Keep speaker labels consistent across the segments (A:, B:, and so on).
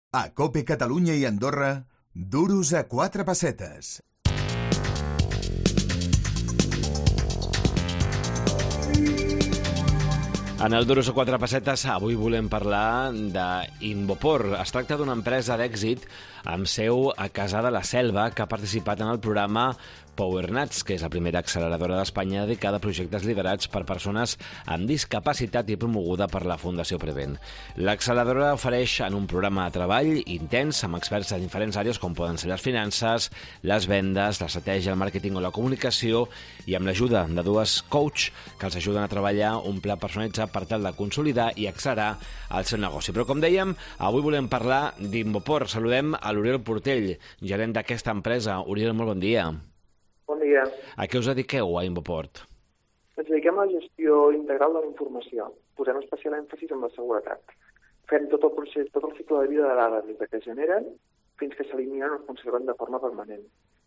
A: A COPE Catalunya i Andorra, duros a 4 pessetes.
B: En el Duros a 4 pessetes avui volem parlar d'Invopor. Es tracta d'una empresa d'èxit amb seu a Cassà de la Selva que ha participat en el programa PowerNats, que és la primera acceleradora d'Espanya dedicada a projectes liderats per persones amb discapacitat i promoguda per la Fundació Prevent. L'acceleradora ofereix en un programa de treball intens amb experts de diferents àrees com poden ser les finances, les vendes, l'estratègia, el màrqueting o la comunicació i amb l'ajuda de dues coach que els ajuden a treballar un pla personalitzat per tal de consolidar i accelerar el seu negoci. Però com dèiem, avui volem parlar d'Invopor. Saludem a l'Oriol Portell, gerent d'aquesta empresa. Oriol, molt bon dia.
C: Bon dia.
B: A què us dediqueu a Invoport?
C: Ens dediquem a la gestió integral de la informació. Posem especial èmfasis en la seguretat. Fem tot el procés, tot el cicle de vida de dades, des que es generen fins que s'eliminen o es conserven de forma permanent.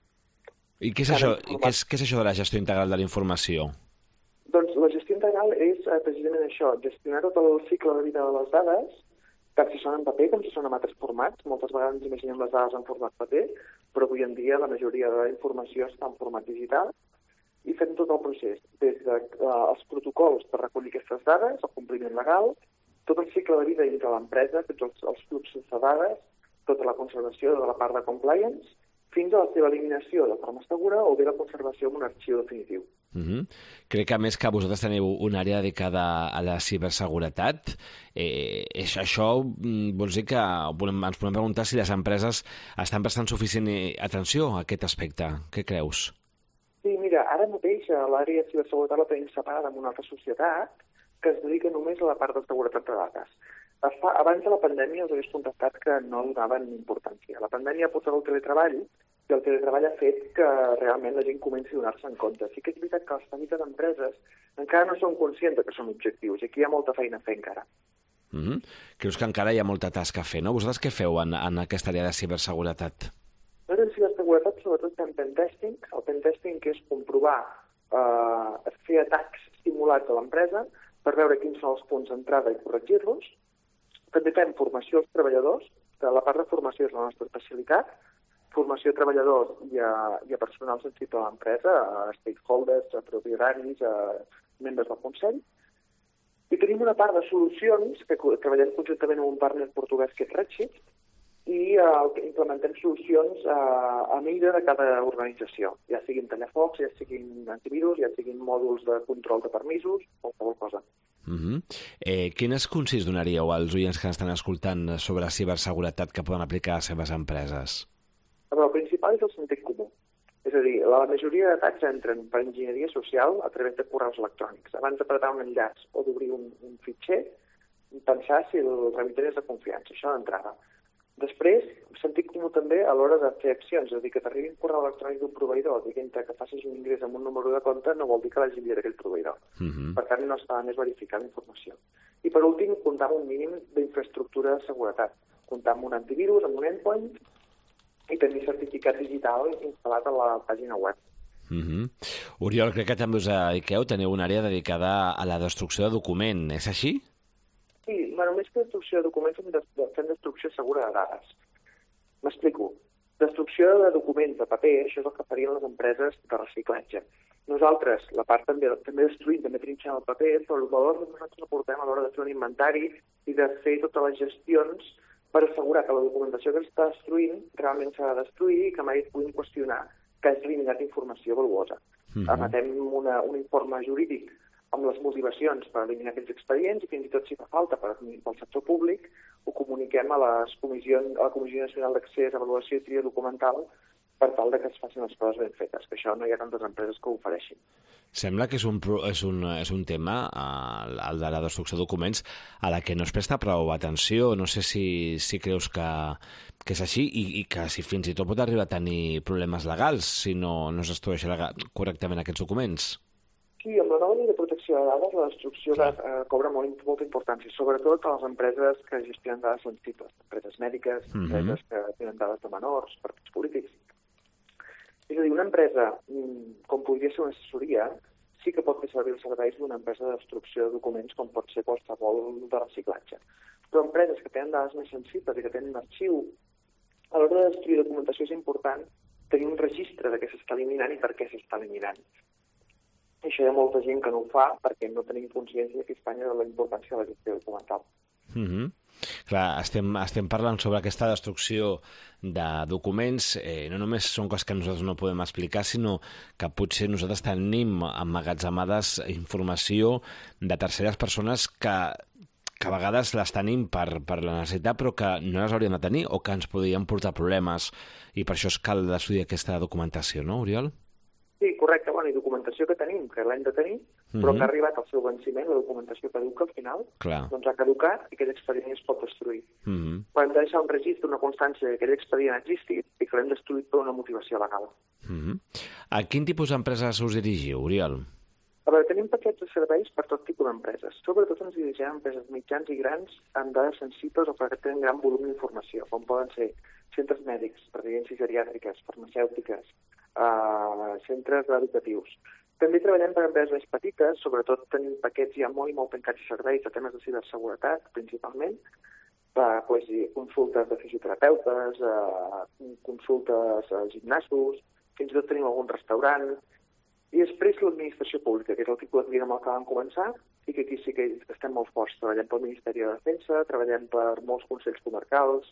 B: I què és això? Què és això de la gestió integral de la informació?
C: Doncs la gestió integral és precisament això, gestionar tot el cicle de vida de les dades, tant si són en paper com si són en altres formats. Moltes vegades ens imaginem les dades en format paper, però avui en dia la majoria de la informació està en format digital i fem tot el procés, des dels protocols per recollir aquestes dades, el compliment legal, tot el cicle de vida dintre l'empresa, tots els fluxos de dades, tota la conservació de la part de compliance, fins a la seva eliminació de forma segura o bé la conservació en un arxiu definitiu.
B: Crec que a més que vosaltres teniu una àrea dedicada a la ciberseguretat. Això vols dir que ens podem preguntar si les empreses estan prestant suficient atenció a aquest aspecte. Què creus?
C: Sí, mira, ara mateix l'àrea de ciberseguretat la tenim separada en una altra societat que es dedica només a la part de seguretat de dades. Abans de la pandèmia us hagués contestat que no donaven importància. La pandèmia ha portat el teletreball i el teletreball ha fet que realment la gent comenci a donar-se en compte. Sí que és veritat que les petites empreses encara no són conscients que són objectius i aquí hi ha molta feina a fer encara.
B: Creus que encara hi ha molta tasca a fer, no? Vosaltres què feu en aquesta àrea de ciberseguretat?
C: Nosaltres en ciberseguretat sobretot fem pentesting. El pentesting que és comprovar, fer atacs simulats a l'empresa per veure quins són els punts d'entrada i corregir-los. També fem formació als treballadors, que la part de formació és la nostra especialitat, formació a treballadors i a personal sensible a l'empresa, a stakeholders, a propietaris, a membres del Consell. I tenim una part de solucions que treballem conjuntament amb un partner portuguès que és Redshift i implementem solucions a mida de cada organització, ja siguin tallafocs, ja siguin antivirus, ja siguin mòduls de control de permisos, qualsevol cosa.
B: Quines consells donaríeu als oients que estan escoltant sobre ciberseguretat que poden aplicar a les seves empreses?
C: El principal és el sentit comú. És a dir, la majoria d'atacs entren per enginyeria social a través de correus electrònics. Abans d'apretar un enllaç o d'obrir un fitxer, pensar si el remitent és de confiança. Això d'entrada. Després, sentit comú també a l'hora de fer accions. És a dir, que t'arribi un correu electrònic d'un proveïdor dient-te que facis un ingrés amb un número de compte no vol dir que l'hagi enviat aquell proveïdor. Per tant, no està més verificar la informació. I per últim, comptar amb un mínim d'infraestructura de seguretat. Comptar amb un antivirus, amb un endpoint i tenir certificat digital instal·lat a la pàgina web.
B: Oriol, crec que també us dediqueu, teniu una àrea dedicada a la destrucció de document, és així?
C: Sí, més que destrucció de documents fem destrucció segura de dades. M'explico. Destrucció de documents de paper, això és el que farien les empreses de reciclatge. Nosaltres, la part també destruïm, també trinxem el paper, però el valor que nosaltres aportem a l'hora de fer un inventari i de fer totes les gestions per assegurar que la documentació que s'està destruint realment s'ha de destruir i que mai es puguin qüestionar que has eliminat informació valuosa. Emetem un informe jurídic amb les motivacions per eliminar aquests expedients i fins i tot si fa falta pel sector públic ho comuniquem a la Comissió Nacional d'Accés, Avaluació i Tria Documental per tal que es facin les coses ben fetes, que això no hi ha tantes empreses que ho ofereixin.
B: Sembla que és un tema, el de la destrucció de documents, a la que no es presta prou atenció. No sé si creus que és així i que si fins i tot pot arribar a tenir problemes legals si no es destrueixen correctament aquests documents.
C: Sí, amb la nova llei de protecció de dades la destrucció cobra molta importància, sobretot a les empreses que gestionen dades sensibles, empreses mèdiques, empreses que tenen dades de menors, partits polítics. És a dir, una empresa, com podria ser una assessoria, sí que pot fer servir els serveis d'una empresa de destrucció de documents com pot ser qualsevol de reciclatge. però empreses que tenen dades més sensibles i que tenen arxiu, a l'hora de destruir documentació és important tenir un registre de què s'està eliminant i per què s'està eliminant. I això hi ha molta gent que no ho fa perquè no tenim consciència aquí a Espanya de la importància de la gestió documental.
B: Clar, estem parlant sobre aquesta destrucció de documents, no només són coses que nosaltres no podem explicar, sinó que potser nosaltres tenim emmagatzemades informació de terceres persones que a vegades les tenim per la necessitat, però que no les hauríem de tenir o que ens podrien portar problemes, i per això cal estudiar aquesta documentació, no, Oriol?
C: Sí, correcte. Bueno, i documentació que tenim, que l'hem de tenir, però que ha arribat al seu venciment, la documentació caduca al final, doncs ha caducat i aquell expedient es pot destruir. Però hem de deixar un registre, una constància que aquell expedient ha existit i que l'hem destruït per una motivació legal.
B: A quin tipus d'empreses us dirigiu, Oriol?
C: A veure, tenim paquets de serveis per tot tipus d'empreses. Sobretot ens dirigim a empreses mitjans i grans amb dades sensibles o que tenen gran volum d'informació, com poden ser centres mèdics, residències geriàtriques, farmacèutiques, centres educatius. També treballem per empreses més petites, sobretot tenim paquets ja molt tancats i serveis de temes de ciberseguretat, principalment, consultes de fisioterapeutes, consultes a gimnasos, fins i tot tenim algun restaurant, i després l'administració pública, que és el tipus de client amb el que vam començar, i que aquí sí que estem molt forts. Treballem pel Ministeri de Defensa, treballem per molts consells comarcals.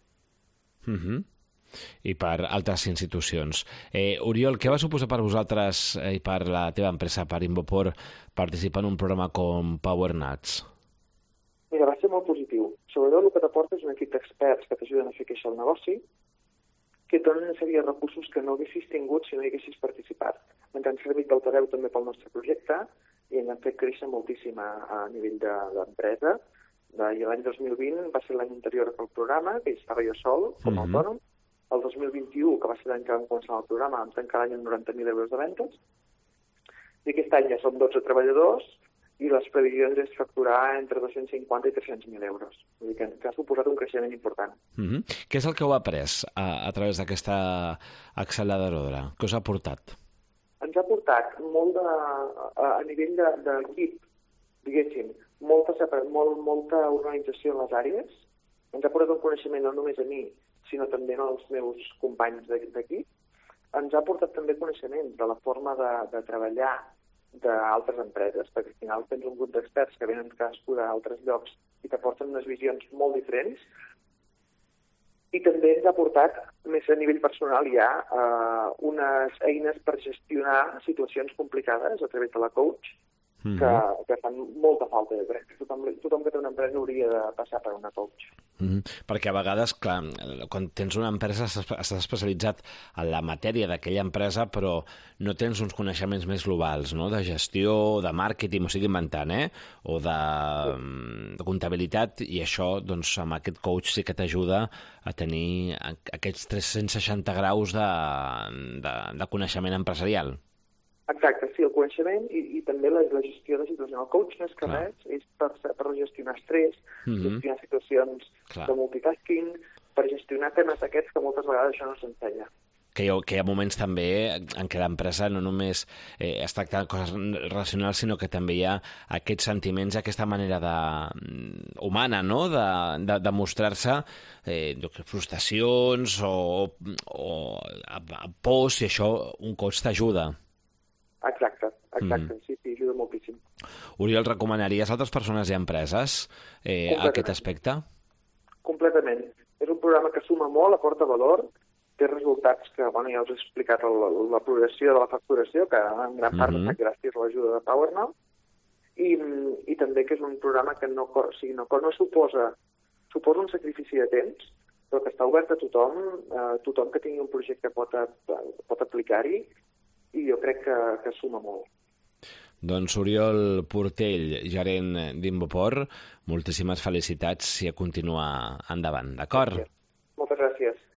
B: I per altres institucions. Oriol, què va suposar per vosaltres i per la teva empresa, per Invopor, participar en un programa com PowerNats?
C: Mira, va ser molt positiu. Sobretot el que t'aporta és un equip d'experts que t'ajuden a fer créixer el negoci, que et donen una sèrie de recursos que no haguessis tingut si no hi haguessis participat. Ens han servit d'altaveu també pel nostre projecte i ens han fet créixer moltíssim a nivell d'empresa. I l'any 2020 va ser l'any anterior al programa, que hi estava jo sol, com a autònom. El 2021, que va ser l'any que vam començar el programa, vam tancar l'any amb 90.000 euros de ventes. I aquest any ja som 12 treballadors i les previsions és facturar entre 250 i 300.000 euros. Vull dir que ha suposat un creixement important.
B: Què és el que heu après a través d'aquesta acceleradora? Què us ha portat?
C: Ens ha portat molt a nivell d'equip, diguéssim, molta organització en les àrees. Ens ha portat un coneixement no només a mi, sinó també als meus companys d'equip. Ens ha portat també coneixement de la forma de treballar d'altres empreses, perquè al final tens un grup d'experts que venen cadascú d'altres llocs i t'aporten unes visions molt diferents. I també ens ha portat, més a nivell personal ja, unes eines per gestionar situacions complicades a través de la coach, que fan molta falta. Jo crec que tothom que té una empresa hauria de passar per una coach.
B: Perquè a vegades, clar, quan tens una empresa estàs especialitzat en la matèria d'aquella empresa, però no tens uns coneixements més globals, no? De gestió, de màrqueting, m'ho estic inventant, o de comptabilitat, i això, doncs, amb aquest coach sí que t'ajuda a tenir aquests 360 graus de coneixement empresarial.
C: Exacte, sí, el coneixement i també la gestió de situacions. El coach no és que res, és per gestionar estrès, gestionar situacions de multitasking, per gestionar temes d'aquests que moltes vegades això no s'ensenya.
B: Que hi ha moments també en què l'empresa no només es tracta de coses racionals, sinó que també hi ha aquests sentiments, aquesta manera humana, no?, de mostrar-se frustracions o pors, i això un coach t'ajuda.
C: Exacte, sí, ajuda moltíssim.
B: Oriol, recomanaries a altres persones i empreses aquest aspecte?
C: Completament. És un programa que suma molt, aporta valor, té resultats que, ja us he explicat la progressió de la facturació, que en gran part ha estat gràcies a l'ajuda de PowerNow, i també que és un programa que no suposa un sacrifici de temps, però que està obert a tothom que tingui un projecte pot aplicar-hi, i jo crec que suma molt.
B: Doncs Oriol Portell, gerent d'Invopor, moltíssimes felicitats i a continuar endavant, d'acord?